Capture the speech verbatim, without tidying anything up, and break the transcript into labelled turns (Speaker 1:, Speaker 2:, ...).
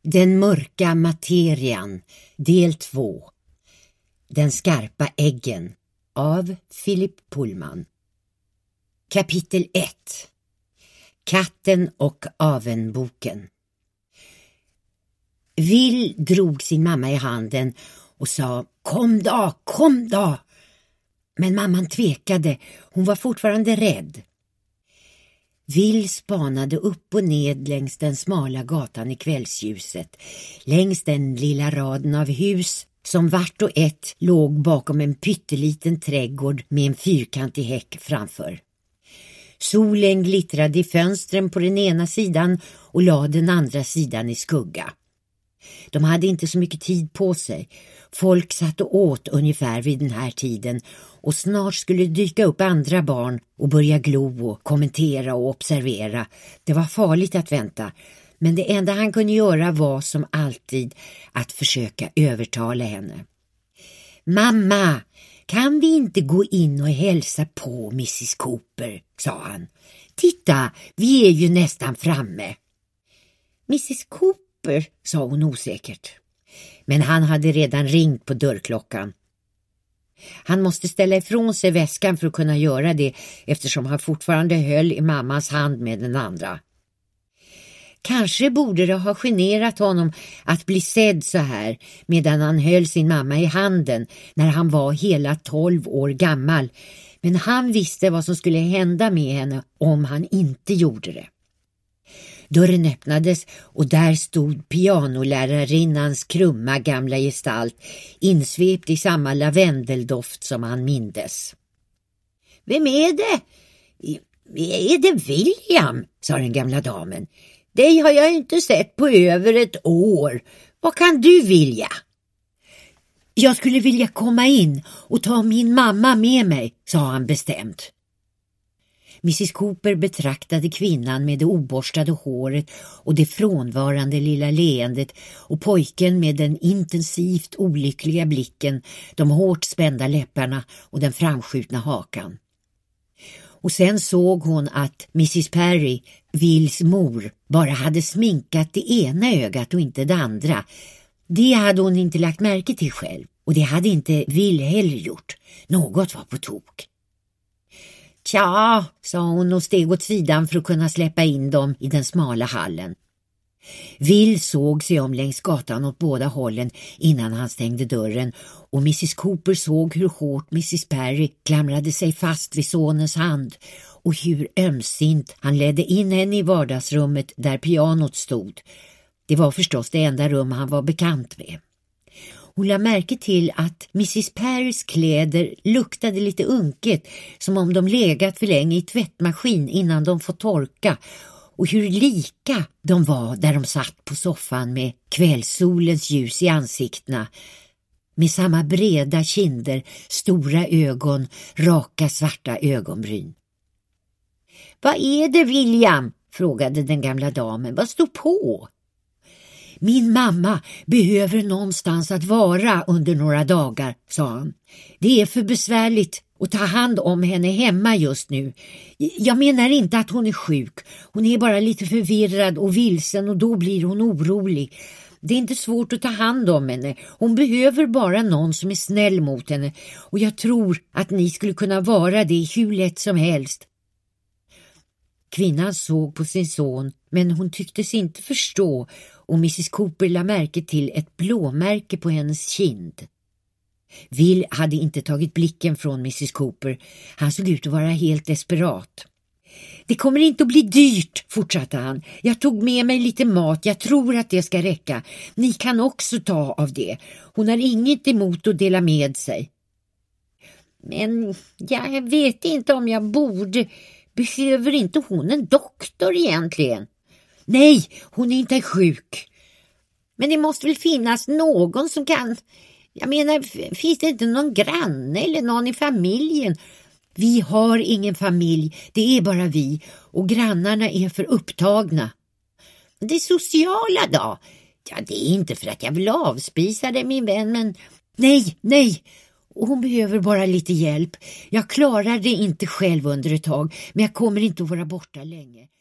Speaker 1: Den mörka materian, del två. Den skarpa äggen av Philip Pullman. Kapitel ett. Katten och avenboken. Will drog sin mamma i handen och sa: "Kom då, kom då!" Men mamman tvekade, hon var fortfarande rädd. Will spanade upp och ned längs den smala gatan i kvällsljuset, längs den lilla raden av hus som vart och ett låg bakom en pytteliten trädgård med en fyrkantig häck framför. Solen glittrade i fönstren på den ena sidan och la den andra sidan i skugga. De hade inte så mycket tid på sig. Folk satt och åt ungefär vid den här tiden och snart skulle dyka upp andra barn och börja glo och kommentera och observera. Det var farligt att vänta, men det enda han kunde göra var som alltid att försöka övertala henne. "Mamma, kan vi inte gå in och hälsa på missis Cooper?" sa han. "Titta, vi är ju nästan framme." "missis Cooper?" sa hon osäkert. Men han hade redan ringt på dörrklockan. Han måste ställa ifrån sig väskan för att kunna göra det, eftersom han fortfarande höll i mammas hand med den andra. Kanske borde det ha generat honom att bli sedd så här medan han höll sin mamma i handen när han var hela tolv år gammal, men han visste vad som skulle hända med henne om han inte gjorde det. Dörren öppnades och där stod pianolärarinnans krumma gamla gestalt, insvept i samma lavendeldoft som han mindes. "Vem är det?" "Är det William?" sa den gamla damen. "Dig har jag inte sett på över ett år. Vad kan du vilja?" "Jag skulle vilja komma in och ta min mamma med mig", sa han bestämt. missis Cooper betraktade kvinnan med det oborstade håret och det frånvarande lilla leendet och pojken med den intensivt olyckliga blicken, de hårt spända läpparna och den framskjutna hakan. Och sen såg hon att missis Perry, Wills mor, bara hade sminkat det ena ögat och inte det andra. Det hade hon inte lagt märke till själv, och det hade inte Will heller gjort. Något var på tok. "Tja", sa hon och steg åt sidan för att kunna släppa in dem i den smala hallen. Will såg sig om längs gatan åt båda hållen innan han stängde dörren, och missis Cooper såg hur hårt missis Perry klamrade sig fast vid sonens hand och hur ömsint han ledde in henne i vardagsrummet där pianot stod. Det var förstås det enda rum han var bekant med. Hon lade märke till att missis Perrys kläder luktade lite unket, som om de legat för länge i tvättmaskin innan de fått torka, och hur lika de var där de satt på soffan med kvällssolens ljus i ansiktena, med samma breda kinder, stora ögon, raka svarta ögonbryn. "Vad är det, William?" frågade den gamla damen. "Vad står på?" "Min mamma behöver någonstans att vara under några dagar", sa han. "Det är för besvärligt att ta hand om henne hemma just nu. Jag menar inte att hon är sjuk. Hon är bara lite förvirrad och vilsen, och då blir hon orolig. Det är inte svårt att ta hand om henne. Hon behöver bara någon som är snäll mot henne, och jag tror att ni skulle kunna vara det hur lätt som helst." Kvinnan såg på sin son, men hon tycktes inte förstå, och missis Cooper lade märke till ett blåmärke på hennes kind. Will hade inte tagit blicken från missis Cooper. Han såg ut att vara helt desperat. "Det kommer inte att bli dyrt", fortsatte han. "Jag tog med mig lite mat, jag tror att det ska räcka. Ni kan också ta av det. Hon har inget emot att dela med sig." "Men jag vet inte om jag borde. Behöver inte hon en doktor egentligen?" "Nej, hon är inte sjuk." "Men det måste väl finnas någon som kan... Jag menar, finns det inte någon granne eller någon i familjen?" "Vi har ingen familj, det är bara vi, och grannarna är för upptagna." "Det sociala då?" "Ja, det är inte för att jag vill avspisa det, min vän, men..." "Nej, nej, och hon behöver bara lite hjälp. Jag klarar det inte själv under ett tag, men jag kommer inte att vara borta länge."